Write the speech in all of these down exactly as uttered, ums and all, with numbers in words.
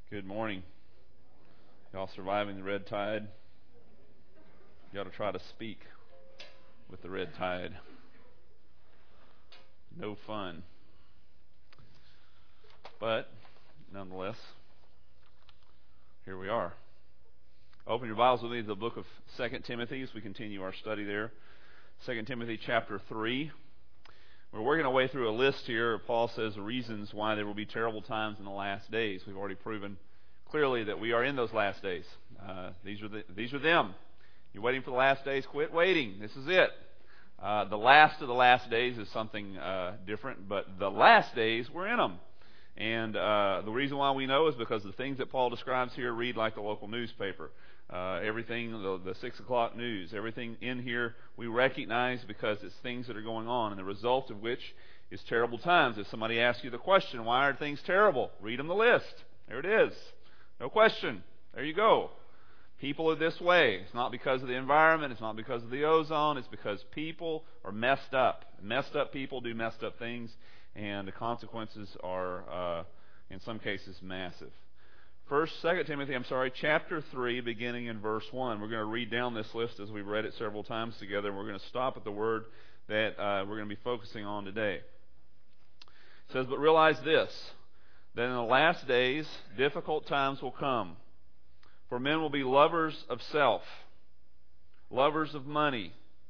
Good morning. Y'all surviving the red tide? You ought to try to speak with the red tide. No fun. But, nonetheless, here we are. Open your Bibles with me to the book of Second Timothy as we continue our study there. Second Timothy chapter three. We're working our way through a list here. Paul says the reasons why there will be terrible times in the last days. We've already proven clearly that we are in those last days. Uh, these are the, these are them. You're waiting for the last days, quit waiting. This is it. Uh, the last of the last days is something uh, different, but the last days, we're in them. And uh, the reason why we know is because the things that Paul describes here read like the local newspaper. Uh, everything, the, the six o'clock news, everything in here we recognize because it's things that are going on, and the result of which is terrible times. If somebody asks you the question, why are things terrible? Read them the list. There it is. No question. There you go. People are this way. It's not because of the environment. It's not because of the ozone. It's because people are messed up. Messed up people do messed up things, and the consequences are, uh, in some cases, massive. First, Second Timothy, I'm sorry, chapter three, beginning in verse one. We're going to read down this list as we've read it several times together, and we're going to stop at the word that uh, we're going to be focusing on today. It says, "But realize this, that in the last days difficult times will come. For men will be lovers of self, lovers of money,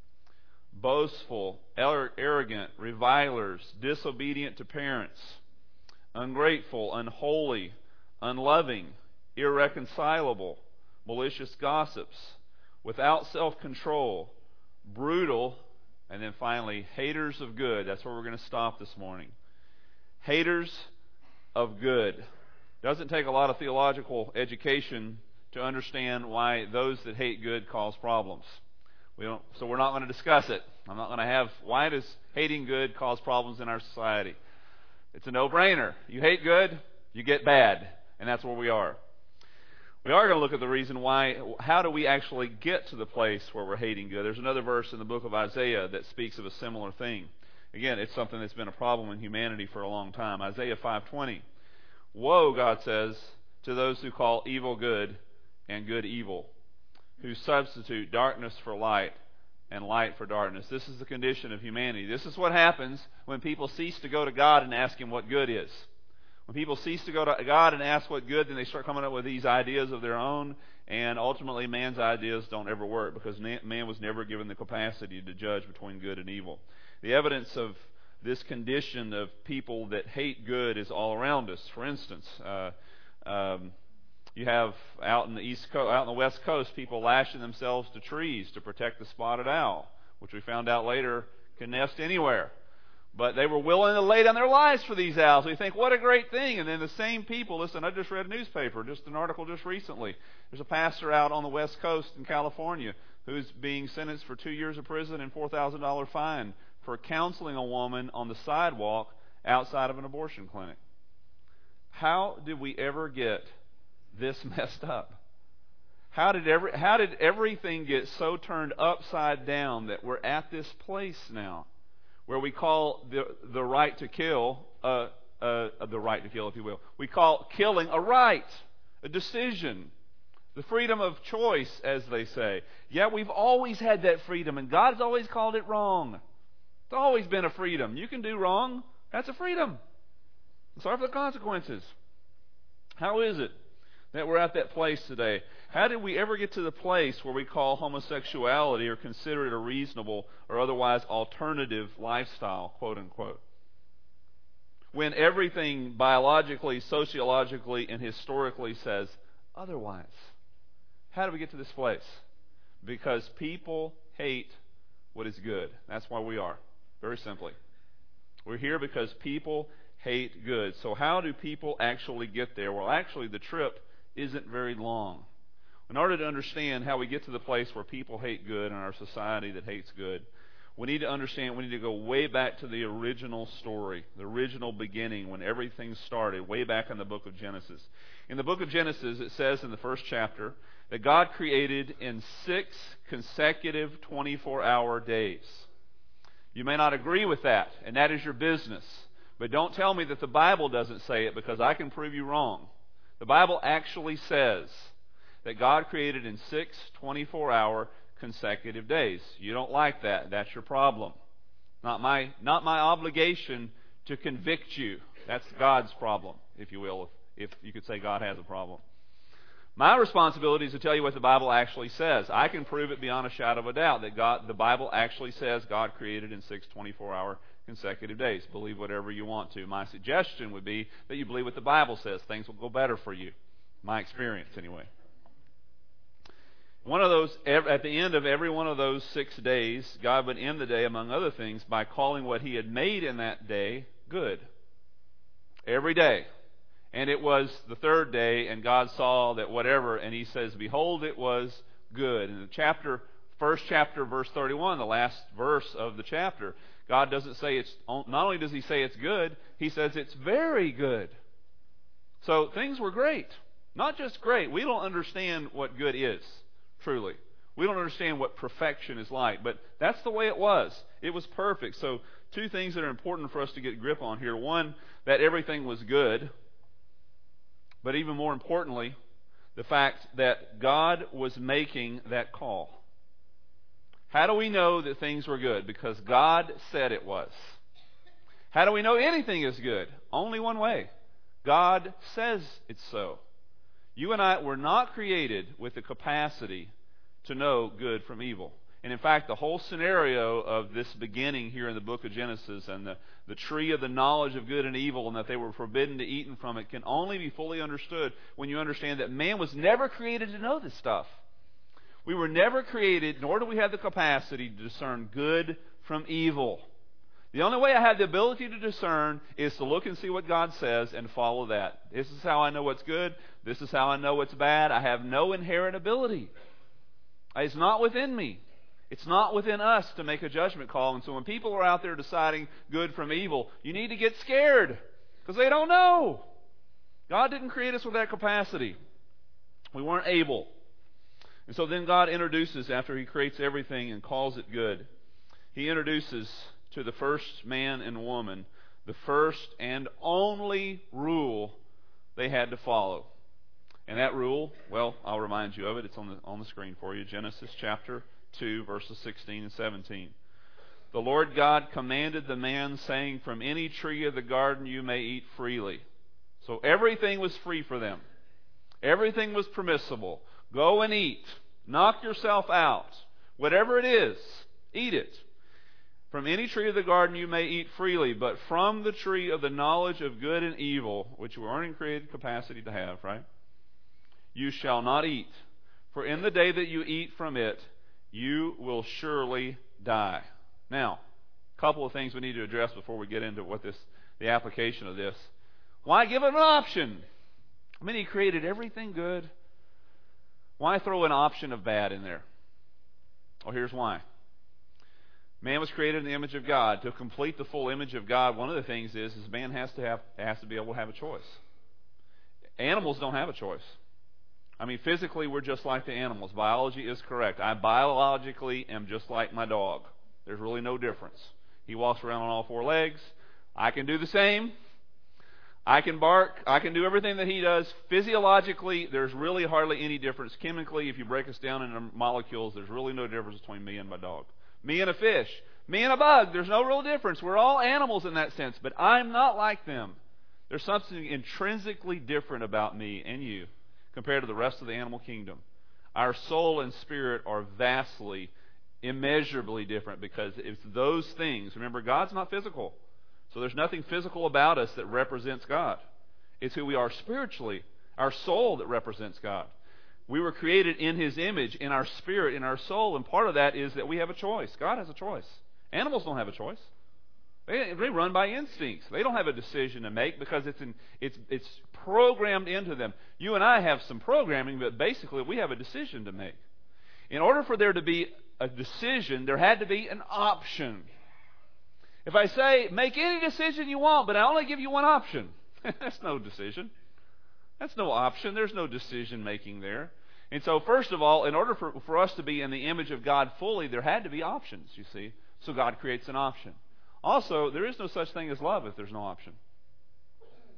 boastful, arrogant, revilers, disobedient to parents, ungrateful, unholy, unloving, irreconcilable, malicious gossips, without self-control, brutal," and then finally, haters of good. That's where we're going to stop this morning. Haters of good. Doesn't take a lot of theological education to understand why those that hate good cause problems. We don't, so we're not going to discuss it. I'm not going to have, why does hating good cause problems in our society? It's a no-brainer. You hate good, you get bad. And that's where we are. We are going to look at the reason why, how do we actually get to the place where we're hating good? There's another verse in the book of Isaiah that speaks of a similar thing. Again, it's something that's been a problem in humanity for a long time. Isaiah five twenty. "Woe," God says, "to those who call evil good and good evil, who substitute darkness for light and light for darkness." This is the condition of humanity. This is what happens when people cease to go to God and ask Him what good is. When people cease to go to God and ask what good, then they start coming up with these ideas of their own, and ultimately man's ideas don't ever work because man was never given the capacity to judge between good and evil. The evidence of this condition of people that hate good is all around us. For instance, uh, um, you have out in the East Coast, out in the West Coast, people lashing themselves to trees to protect the spotted owl, which we found out later can nest anywhere. But they were willing to lay down their lives for these owls. We think, what a great thing. And then the same people, listen, I just read a newspaper, just an article just recently. There's a pastor out on the West Coast in California who's being sentenced for two years of prison and four thousand dollars fine for counseling a woman on the sidewalk outside of an abortion clinic. How did we ever get this messed up? How did every, how did everything get so turned upside down that we're at this place now where we call the the right to kill, uh, uh, the right to kill, if you will, we call killing a right, a decision, the freedom of choice, as they say. Yeah, we've always had that freedom, and God's always called it wrong. It's always been a freedom. You can do wrong. That's a freedom. Sorry for the consequences. How is it that we're at that place today? How did we ever get to the place where we call homosexuality or consider it a reasonable or otherwise alternative lifestyle, quote unquote, when everything biologically, sociologically, and historically says otherwise? How do we get to this place? Because people hate what is good. That's why we are. Very simply. We're here because people hate good. So how do people actually get there? Well, actually, the trip isn't very long. In order to understand how we get to the place where people hate good in our society that hates good, we need to understand, we need to go way back to the original story, the original beginning when everything started, way back in the book of Genesis. In the book of Genesis, it says in the first chapter that God created in six consecutive twenty-four hour days. You may not agree with that, and that is your business. But don't tell me that the Bible doesn't say it, because I can prove you wrong. The Bible actually says that God created in six twenty-four hour consecutive days. You don't like that. That's your problem. Not my, not my obligation to convict you. That's God's problem, if you will, if, if you could say God has a problem. My responsibility is to tell you what the Bible actually says. I can prove it beyond a shadow of a doubt that God, the Bible actually says God created in six twenty-four hour consecutive days. Believe whatever you want to. My suggestion would be that you believe what the Bible says. Things will go better for you. My experience, anyway. One of those, at the end of every one of those six days, God would end the day, among other things, by calling what He had made in that day good. Every day. And it was the third day, and God saw that whatever, and He says, behold, it was good. In the chapter, first chapter, verse thirty-one, the last verse of the chapter, God doesn't say it's, not only does He say it's good, He says it's very good. So things were great. Not just great. We don't understand what good is, truly. We don't understand what perfection is like, but that's the way it was. It was perfect. So two things that are important for us to get a grip on here. One, that everything was good. But even more importantly, the fact that God was making that call. How do we know that things were good? Because God said it was. How do we know anything is good? Only one way. God says it's so. You and I were not created with the capacity to know good from evil. And in fact, the whole scenario of this beginning here in the book of Genesis and the, the tree of the knowledge of good and evil and that they were forbidden to eat from it can only be fully understood when you understand that man was never created to know this stuff. We were never created, nor do we have the capacity to discern good from evil. The only way I have the ability to discern is to look and see what God says and follow that. This is how I know what's good. This is how I know what's bad. I have no inherent ability. It's not within me. It's not within us to make a judgment call. And so when people are out there deciding good from evil, you need to get scared because they don't know. God didn't create us with that capacity. We weren't able. And so then God introduces, after He creates everything and calls it good, He introduces to the first man and woman the first and only rule they had to follow. And that rule, well, I'll remind you of it. It's on the, on the screen for you. Genesis chapter two, verses sixteen and seventeen. The Lord God commanded the man, saying, from any tree of the garden you may eat freely. So everything was free for them. Everything was permissible. Go and eat. Knock yourself out. Whatever it is, eat it. From any tree of the garden you may eat freely, but from the tree of the knowledge of good and evil, which you weren't in created capacity to have, right? You shall not eat. For in the day that you eat from it, you will surely die. Now, a couple of things we need to address before we get into what this, the application of this. Why give it an option? I mean, He created everything good. Why throw an option of bad in there? Well, here's why. Man was created in the image of God. To complete the full image of God, one of the things is, is man has to have has to be able to have a choice. Animals don't have a choice. I mean, physically, we're just like the animals. Biology is correct. I biologically am just like my dog. There's really no difference. He walks around on all four legs. I can do the same. I can bark. I can do everything that he does. Physiologically, there's really hardly any difference. Chemically, if you break us down into molecules, there's really no difference between me and my dog. Me and a fish. Me and a bug. There's no real difference. We're all animals in that sense, but I'm not like them. There's something intrinsically different about me and you compared to the rest of the animal kingdom. Our soul and spirit are vastly, immeasurably different because it's those things. Remember, God's not physical. So there's nothing physical about us that represents God. It's who we are spiritually, our soul that represents God. We were created in His image, in our spirit, in our soul, and part of that is that we have a choice. God has a choice. Animals don't have a choice. They, they run by instincts. They don't have a decision to make because it's in, it's it's programmed into them. You and I have some programming, but basically we have a decision to make. In order for there to be a decision, there had to be an option. If I say, make any decision you want, but I only give you one option, that's no decision. That's no option. There's no decision making there. And so, first of all, in order for, for us to be in the image of God fully, there had to be options, you see. So God creates an option. Also, there is no such thing as love if there's no option.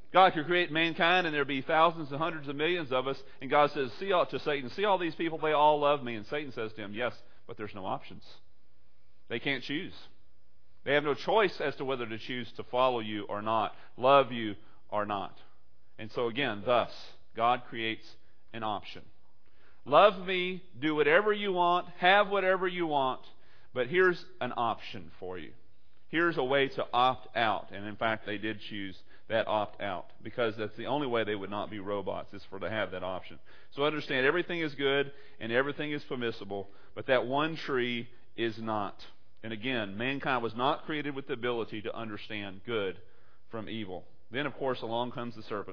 God could create mankind and there'd be thousands and hundreds of millions of us, and God says, see all, to Satan, see all these people, they all love me. And Satan says to him, yes, but there's no options. They can't choose. They have no choice as to whether to choose to follow you or not, love you or not. And so again, thus, God creates an option. Love me, do whatever you want, have whatever you want, but here's an option for you. Here's a way to opt out. And in fact, they did choose that opt out, because that's the only way they would not be robots, is for to have that option. So understand, everything is good and everything is permissible, but that one tree is not. And again, mankind was not created with the ability to understand good from evil. Then, of course, along comes the serpent.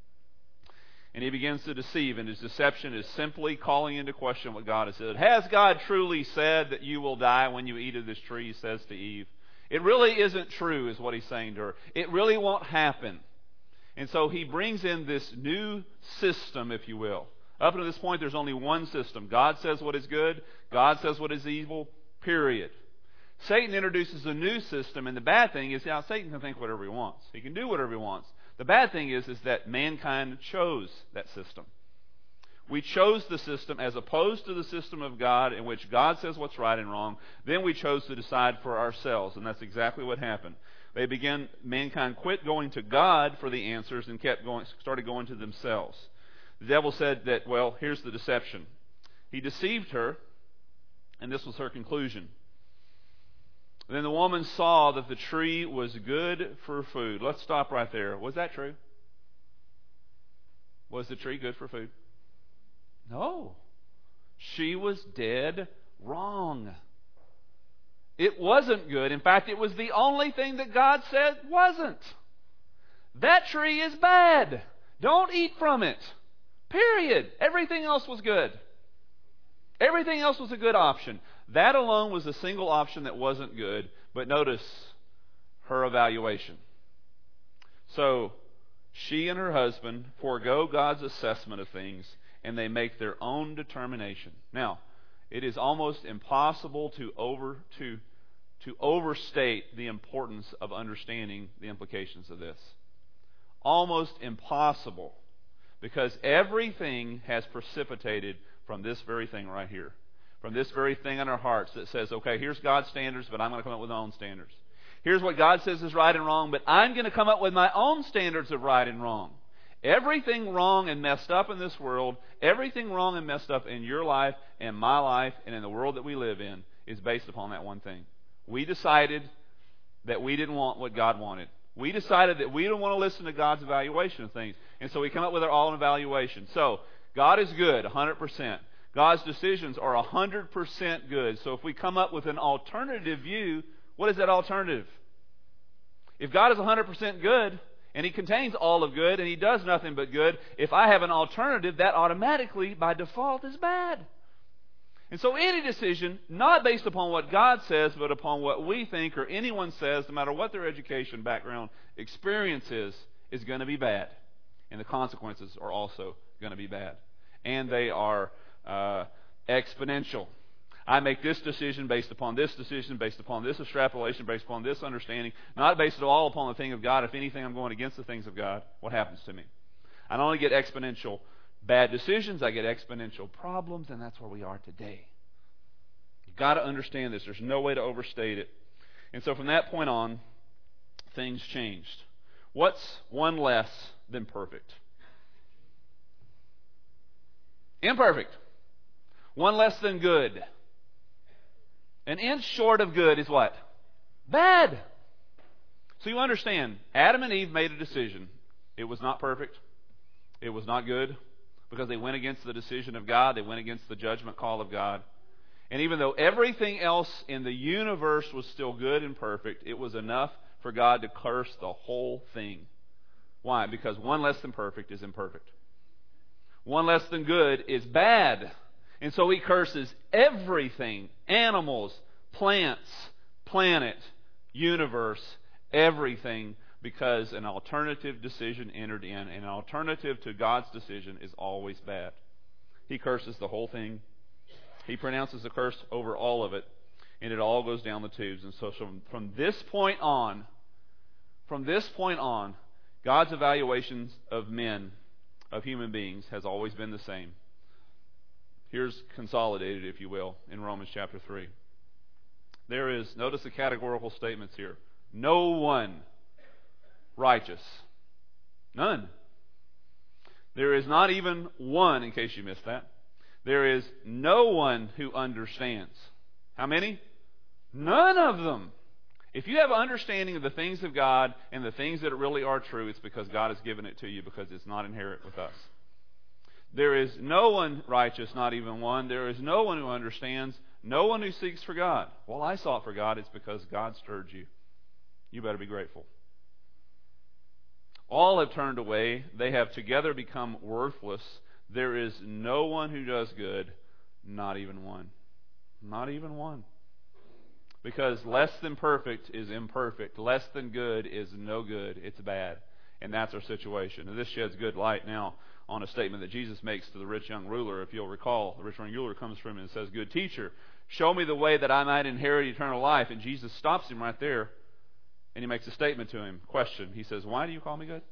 And he begins to deceive, and his deception is simply calling into question what God has said. Has God truly said that you will die when you eat of this tree, he says to Eve. It really isn't true, is what he's saying to her. It really won't happen. And so he brings in this new system, if you will. Up to this point, there's only one system. God says what is good. God says what is evil, period. Satan introduces a new system, and the bad thing is, now Satan can think whatever he wants. He can do whatever he wants. The bad thing is, is that mankind chose that system. We chose the system as opposed to the system of God, in which God says what's right and wrong. Then we chose to decide for ourselves, and that's exactly what happened. They began, mankind quit going to God for the answers and kept going, started going to themselves. The devil said that, well, here's the deception. He deceived her, and this was her conclusion. Then the woman saw that the tree was good for food. Let's stop right there. Was that true? Was the tree good for food? No. She was dead wrong. It wasn't good. In fact, it was the only thing that God said wasn't. That tree is bad. Don't eat from it. Period. Everything else was good. Everything else was a good option. That alone was a single option that wasn't good. But notice her evaluation. So, she and her husband forego God's assessment of things, and they make their own determination. Now, it is almost impossible to over to to overstate the importance of understanding the implications of this. Almost impossible, because everything has precipitated from this very thing right here. From this very thing in our hearts that says, okay, here's God's standards, but I'm going to come up with my own standards. Here's what God says is right and wrong, but I'm going to come up with my own standards of right and wrong. Everything wrong and messed up in this world, everything wrong and messed up in your life and my life and in the world that we live in is based upon that one thing. We decided that we didn't want what God wanted. We decided that we don't want to listen to God's evaluation of things. And so we come up with our own evaluation. So, God is good, one hundred percent. God's decisions are one hundred percent good. So if we come up with an alternative view, what is that alternative? If God is one hundred percent good, and He contains all of good, and He does nothing but good, if I have an alternative, that automatically, by default, is bad. And so any decision, not based upon what God says, but upon what we think or anyone says, no matter what their education, background, experience is, is going to be bad. And the consequences are also going to be bad. And they are uh, exponential. I make this decision based upon this decision, based upon this extrapolation, based upon this understanding, not based at all upon the thing of God. If anything, I'm going against the things of God. What happens to me? I not only get exponential bad decisions, I get exponential problems, and that's where we are today. You've got to understand this. There's no way to overstate it. And so from that point on, things changed. What's one less than perfect? Imperfect. One less than good. An inch short of good is what? Bad. So you understand, Adam and Eve made a decision. It was not perfect. It was not good, because they went against the decision of God. They went against the judgment call of God. And even though everything else in the universe was still good and perfect, it was enough for God to curse the whole thing. Why? Because one less than perfect is imperfect. One less than good is bad. And so He curses everything. Animals, plants, planet, universe, everything, because an alternative decision entered in. And an alternative to God's decision is always bad. He curses the whole thing. He pronounces a curse over all of it. And it all goes down the tubes. And so from, from this point on, from this point on, God's evaluations of men, of human beings, has always been the same. Here's consolidated, if you will, in Romans chapter three. There is, notice the categorical statements here. No one righteous. None. There is not even one, in case you missed that. There is no one who understands. How many? None of them. If you have an understanding of the things of God and the things that really are true, it's because God has given it to you, because it's not inherent with us. There is no one righteous, not even one. There is no one who understands, no one who seeks for God. Well, I sought for God. It's because God stirred you. You better be grateful. All have turned away. They have together become worthless. There is no one who does good, not even one. Not even one. Because less than perfect is imperfect. Less than good is no good. It's bad. And that's our situation. And this sheds good light now on a statement that Jesus makes to the rich young ruler. If you'll recall, the rich young ruler comes from him and says, "Good teacher, show me the way that I might inherit eternal life." And Jesus stops him right there, and he makes a statement to him. Question. He says, "Why do you call me good?"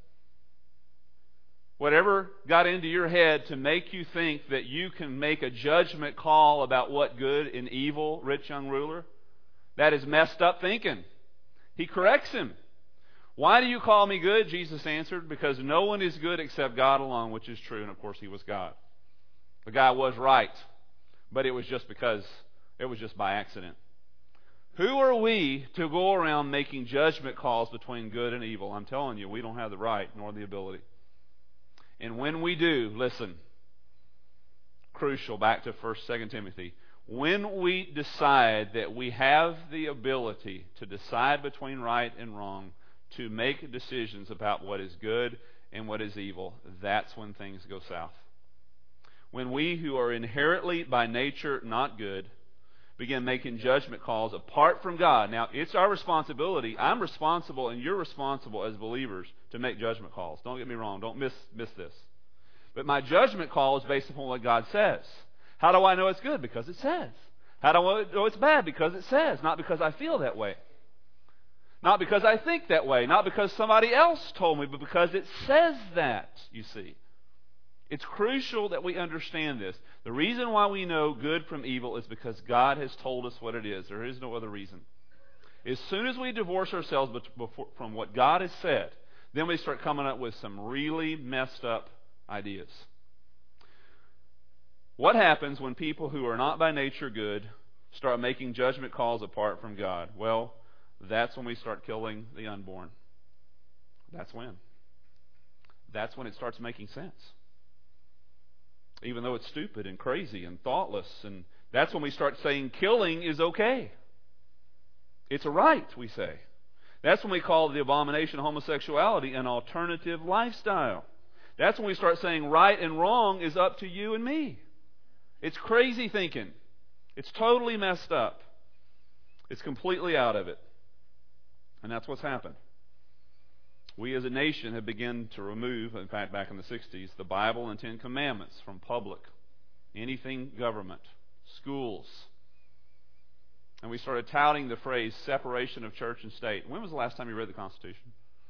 Whatever got into your head to make you think that you can make a judgment call about what good and evil, rich young ruler, that is messed up thinking. He corrects him. "Why do you call me good?" Jesus answered, "Because no one is good except God alone," which is true. And of course he was God. The guy was right, but it was just because it was just by accident. Who are we to go around making judgment calls between good and evil? I'm telling you, we don't have the right nor the ability. And when we do, listen, crucial, back to First, Second Timothy, when we decide that we have the ability to decide between right and wrong, to make decisions about what is good and what is evil, that's when things go south. When we who are inherently by nature not good begin making judgment calls apart from God. Now, it's our responsibility. I'm responsible and you're responsible as believers to make judgment calls. Don't get me wrong. Don't miss, miss this. But my judgment call is based upon what God says. How do I know it's good? Because it says. How do I know it's bad? Because it says. Not because I feel that way. Not because I think that way. Not because somebody else told me, but because it says that, you see. It's crucial that we understand this. The reason why we know good from evil is because God has told us what it is. There is no other reason. As soon as we divorce ourselves from what God has said, then we start coming up with some really messed up ideas. What happens when people who are not by nature good start making judgment calls apart from God? Well, that's when we start killing the unborn. That's when. That's when it starts making sense. Even though it's stupid and crazy and thoughtless. And that's when we start saying killing is okay. It's a right, we say. That's when we call the abomination of homosexuality an alternative lifestyle. That's when we start saying right and wrong is up to you and me. It's crazy thinking. It's totally messed up. It's completely out of it. And that's what's happened. We as a nation have begun to remove, in fact back in the sixties, the Bible and Ten Commandments from public, anything government, schools. And we started touting the phrase separation of church and state. When was the last time you read the Constitution?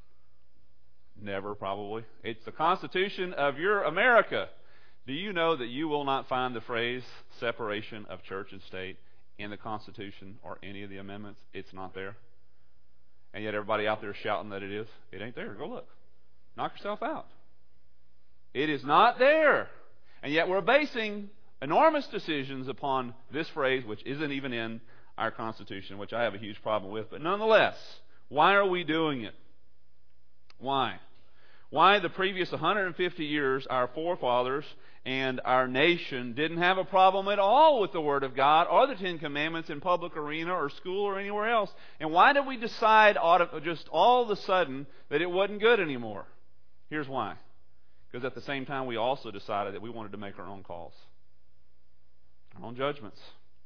Never, probably. It's the Constitution of your America. Do you know that you will not find the phrase separation of church and state in the Constitution or any of the amendments? It's not there. And yet everybody out there is shouting that it is. It ain't there. Go look. Knock yourself out. It is not there. And yet we're basing enormous decisions upon this phrase, which isn't even in our Constitution, which I have a huge problem with. But nonetheless, why are we doing it? Why? Why the previous one hundred fifty years, our forefathers and our nation didn't have a problem at all with the Word of God or the Ten Commandments in public arena or school or anywhere else. And why did we decide just all of a sudden that it wasn't good anymore? Here's why. Because at the same time we also decided that we wanted to make our own calls, our own judgments.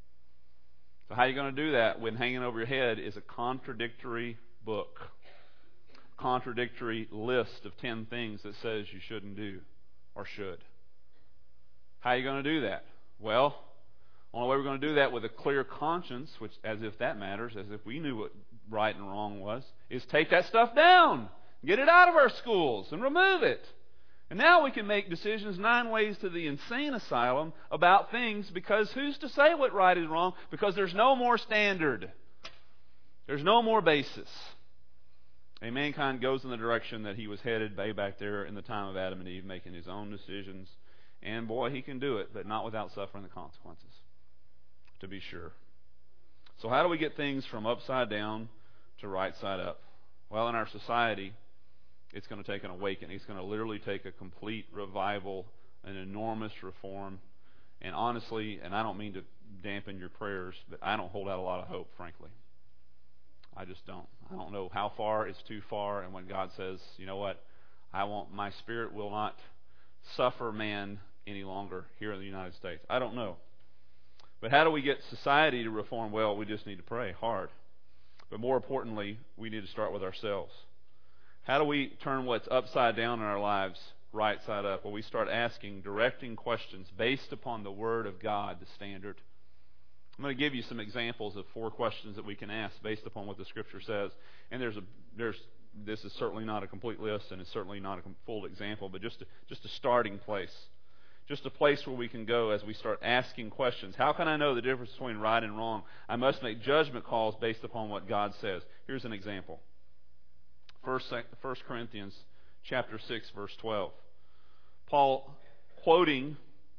So how are you going to do that when hanging over your head is a contradictory book? Contradictory list of ten things that says you shouldn't do or should. How are you going to do that? Well, only way we're going to do that with a clear conscience, which as if that matters, as if we knew what right and wrong was, is take that stuff down. Get it out of our schools and remove it. And now we can make decisions nine ways to the insane asylum about things because who's to say what right is wrong? Because there's no more standard. There's no more basis. And mankind goes in the direction that he was headed way back there in the time of Adam and Eve, making his own decisions. And boy, he can do it, but not without suffering the consequences, to be sure. So how do we get things from upside down to right side up? Well, in our society, it's going to take an awakening. It's going to literally take a complete revival, an enormous reform. And honestly, and I don't mean to dampen your prayers, but I don't hold out a lot of hope, frankly. I just don't. I don't know how far is too far, and when God says, you know what, I want my spirit will not suffer man any longer here in the United States. I don't know. But how do we get society to reform? Well, we just need to pray hard. But more importantly, we need to start with ourselves. How do we turn what's upside down in our lives right side up? Well, we start asking directing questions based upon the Word of God, the standard. I'm going to give you some examples of four questions that we can ask based upon what the Scripture says. And there's a there's this is certainly not a complete list, and it's certainly not a full example, but just a, just a starting place, just a place where we can go as we start asking questions. How can I know the difference between right and wrong? I must make judgment calls based upon what God says. Here's an example. First, First Corinthians chapter six, verse twelve. Paul quoting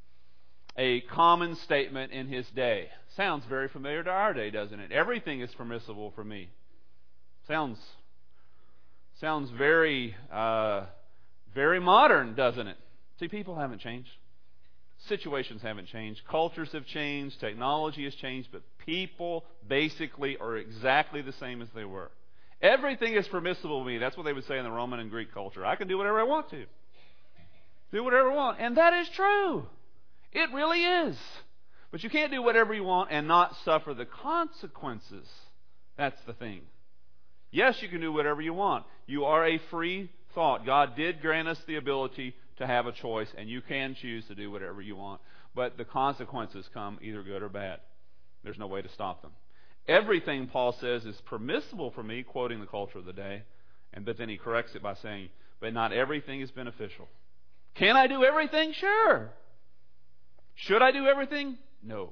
a common statement in his day. Sounds very familiar to our day, doesn't it? Everything is permissible for me. Sounds sounds very uh, very modern, doesn't it? See, people haven't changed. Situations haven't changed. Cultures have changed. Technology has changed. But people basically are exactly the same as they were. Everything is permissible to me. That's what they would say in the Roman and Greek culture. I can do whatever I want to. Do whatever I want. And that is true. It really is. But you can't do whatever you want and not suffer the consequences. That's the thing. Yes, you can do whatever you want. You are a free thought. God did grant us the ability to have a choice, and you can choose to do whatever you want. But the consequences come either good or bad. There's no way to stop them. Everything, Paul says, is permissible for me, quoting the culture of the day. And but then he corrects it by saying, but not everything is beneficial. Can I do everything? Sure. Should I do everything? No.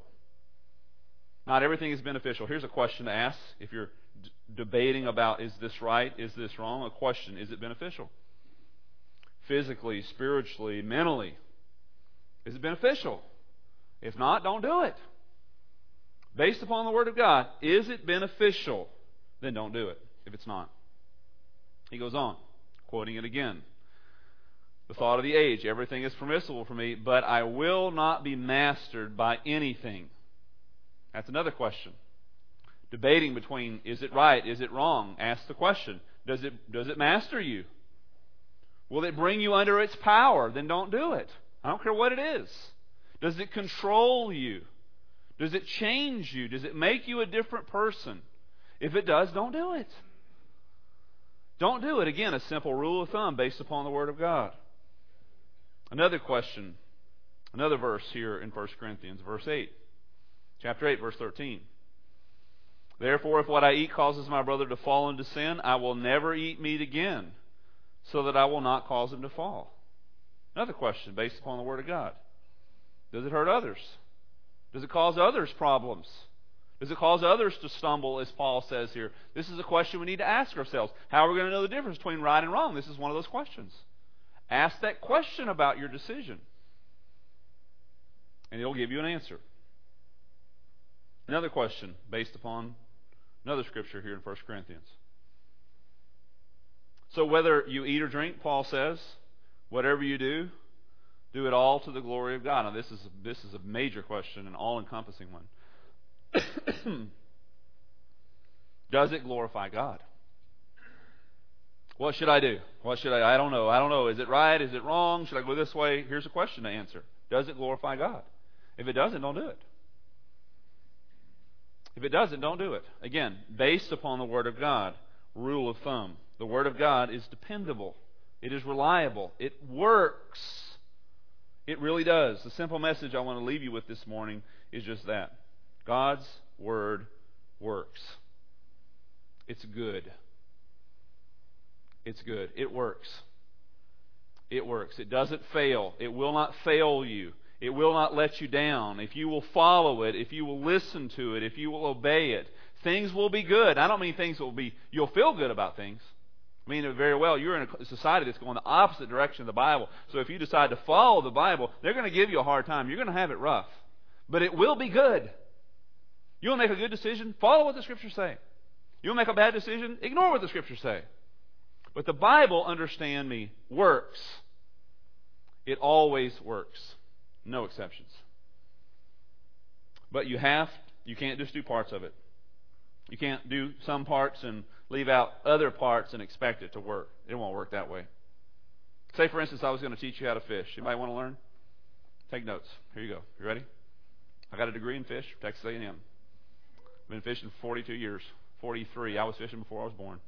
Not everything is beneficial. Here's a question to ask if you're d- debating about, is this right, is this wrong? A question, is it beneficial? Physically, spiritually, mentally, is it beneficial? If not, don't do it. Based upon the Word of God, is it beneficial? Then don't do it if it's not. He goes on, quoting it again. The thought of the age, everything is permissible for me, but I will not be mastered by anything. That's another question. Debating between, is it right, is it wrong? Ask the question, does it, does it master you? Will it bring you under its power? Then don't do it. I don't care what it is. Does it control you? Does it change you? Does it make you a different person? If it does, don't do it. Don't do it. Again, a simple rule of thumb based upon the Word of God. Another question, another verse here in First Corinthians, verse eight. Chapter eight, verse thirteen. Therefore, if what I eat causes my brother to fall into sin, I will never eat meat again, so that I will not cause him to fall. Another question based upon the Word of God. Does it hurt others? Does it cause others problems? Does it cause others to stumble, as Paul says here? This is a question we need to ask ourselves. How are we going to know the difference between right and wrong? This is one of those questions. Ask that question about your decision, and it'll give you an answer. Another question based upon another scripture here in First Corinthians. So whether you eat or drink, Paul says, whatever you do, do it all to the glory of God. Now this is this is a major question, an all-encompassing one. Does it glorify God? What should I do? What should I? I don't know. I don't know. Is it right? Is it wrong? Should I go this way? Here's a question to answer. Does it glorify God? If it doesn't, don't do it. If it doesn't, don't do it. Again, based upon the Word of God, rule of thumb. The Word of God is dependable. It is reliable. It works. It really does. The simple message I want to leave you with this morning is just that. God's Word works. It's good. It's good. It works. It works. It doesn't fail. It will not fail you. It will not let you down. If you will follow it, if you will listen to it, if you will obey it, things will be good. I don't mean things will be, you'll feel good about things. I mean very well, you're in a society that's going the opposite direction of the Bible. So if you decide to follow the Bible, they're going to give you a hard time. You're going to have it rough. But it will be good. You'll make a good decision, follow what the Scriptures say. You'll make a bad decision, ignore what the Scriptures say. But the Bible, understand me, works. It always works. No exceptions. But you have, you can't just do parts of it. You can't do some parts and leave out other parts and expect it to work. It won't work that way. Say, for instance, I was going to teach you how to fish. You might want to learn? Take notes. Here you go. You ready? I got a degree in fish, Texas A and M. Been fishing for forty-two years. forty-three. I was fishing before I was born.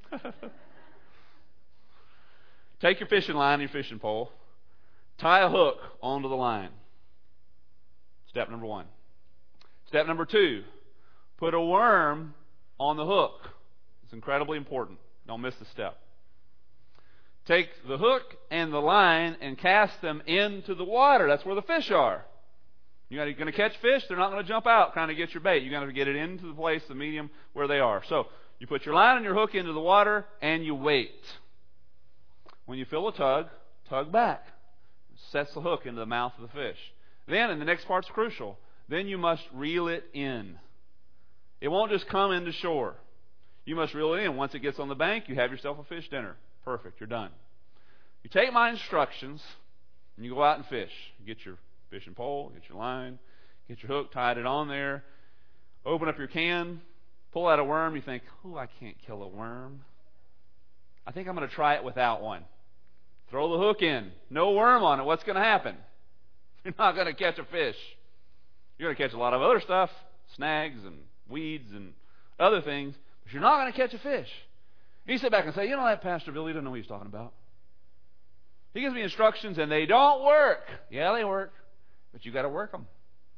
Take your fishing line and your fishing pole. Tie a hook onto the line. Step number one. Step number two. Put a worm on the hook. It's incredibly important. Don't miss the step. Take the hook and the line and cast them into the water. That's where the fish are. You're going to catch fish. They're not going to jump out trying to get your bait. You're going to get it into the place, the medium, where they are. So you put your line and your hook into the water and you wait. When you feel a tug, tug back. Sets the hook into the mouth of the fish. Then, and the next part's crucial, then you must reel it in. It won't just come into shore. You must reel it in. Once it gets on the bank, you have yourself a fish dinner. Perfect. You're done. You take my instructions and you go out and fish. You get your fishing pole, get your line, get your hook, tied it on there. Open up your can, pull out a worm. You think, oh, I can't kill a worm. I think I'm going to try it without one. Throw the hook in. No worm on it. What's going to happen? You're not going to catch a fish. You're going to catch a lot of other stuff, snags and weeds and other things, but you're not going to catch a fish. You sit back and say, you know that Pastor Billy doesn't know what he's talking about. He gives me instructions and they don't work. Yeah, they work, but you got to work them.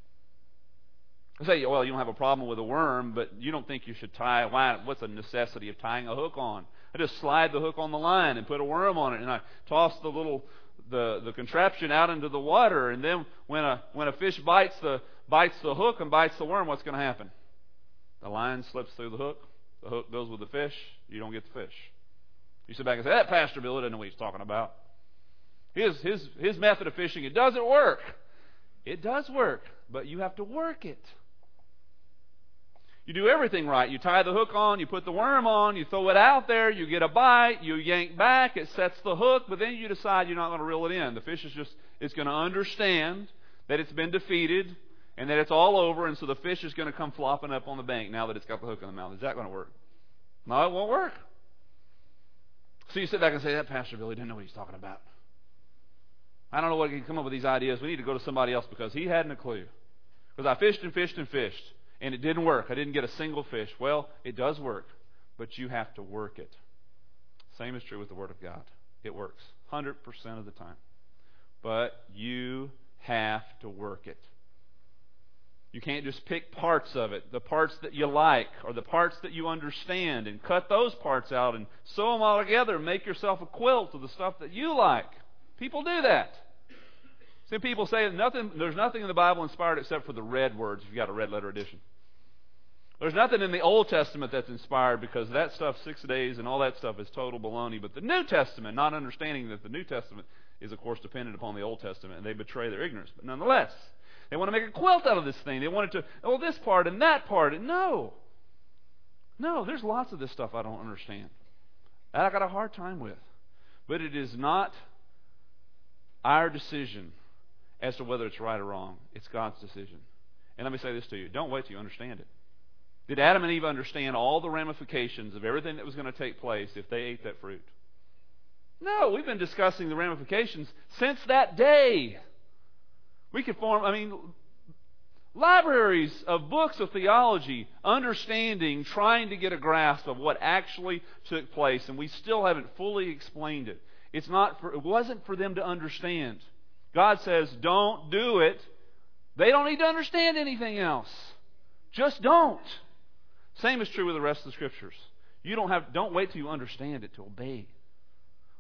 I say, well, you don't have a problem with a worm, but you don't think you should tie a line. What's the necessity of tying a hook on? I just slide the hook on the line and put a worm on it, and I toss the little the, the contraption out into the water, and then when a when a fish bites the bites the hook and bites the worm, what's going to happen? The line slips through the hook. The hook goes with the fish. You don't get the fish. You sit back and say, that Pastor Bill doesn't know what he's talking about. His his his method of fishing, it doesn't work. It does work, but you have to work it. You do everything right. You tie the hook on, you put the worm on, you throw it out there, you get a bite, you yank back, it sets the hook, but then you decide you're not going to reel it in. The fish is just, it's going to understand that it's been defeated and that it's all over, and so the fish is going to come flopping up on the bank now that it's got the hook in the mouth. Is that going to work? No, it won't work. So you sit back and say, that Pastor Billy didn't know what he's talking about. I don't know what he can come up with these ideas. We need to go to somebody else because he hadn't a clue. Because I fished and fished and fished. And it didn't work. I didn't get a single fish. Well, it does work, but you have to work it. Same is true with the Word of God. It works one hundred percent of the time. But you have to work it. You can't just pick parts of it, the parts that you like or the parts that you understand, and cut those parts out and sew them all together and make yourself a quilt of the stuff that you like. People do that. Some people say that nothing, there's nothing in the Bible inspired except for the red words if you've got a red letter edition. There's nothing in the Old Testament that's inspired because that stuff, six days and all that stuff is total baloney. But the New Testament, not understanding that the New Testament is, of course, dependent upon the Old Testament, and they betray their ignorance. But nonetheless, they want to make a quilt out of this thing. They want it to, oh, this part and that part. And no. No, there's lots of this stuff I don't understand. That I got a hard time with. But it is not our decision as to whether it's right or wrong. It's God's decision. And let me say this to you. Don't wait till you understand it. Did Adam and Eve understand all the ramifications of everything that was going to take place if they ate that fruit? No, we've been discussing the ramifications since that day. We could form, I mean, libraries of books of theology, understanding, trying to get a grasp of what actually took place, and we still haven't fully explained it. It's not for, it wasn't for them to understand. God says, don't do it. They don't need to understand anything else. Just don't. Same is true with the rest of the Scriptures. You don't have. Don't wait till you understand it to obey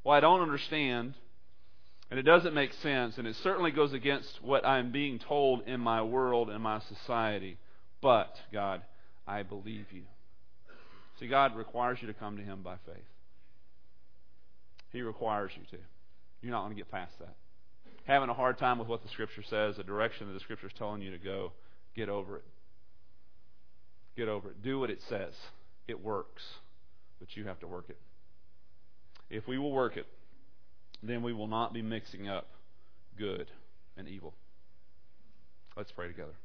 Well, I don't understand, and it doesn't make sense, and it certainly goes against what I'm being told in my world and my society. But, God, I believe you. See, God requires you to come to Him by faith. He requires you to. You're not going to get past that. Having a hard time with what the Scripture says, the direction that the Scripture is telling you to go, get over it. Get over it. Do what it says. It works. But you have to work it. If we will work it, then we will not be mixing up good and evil. Let's pray together.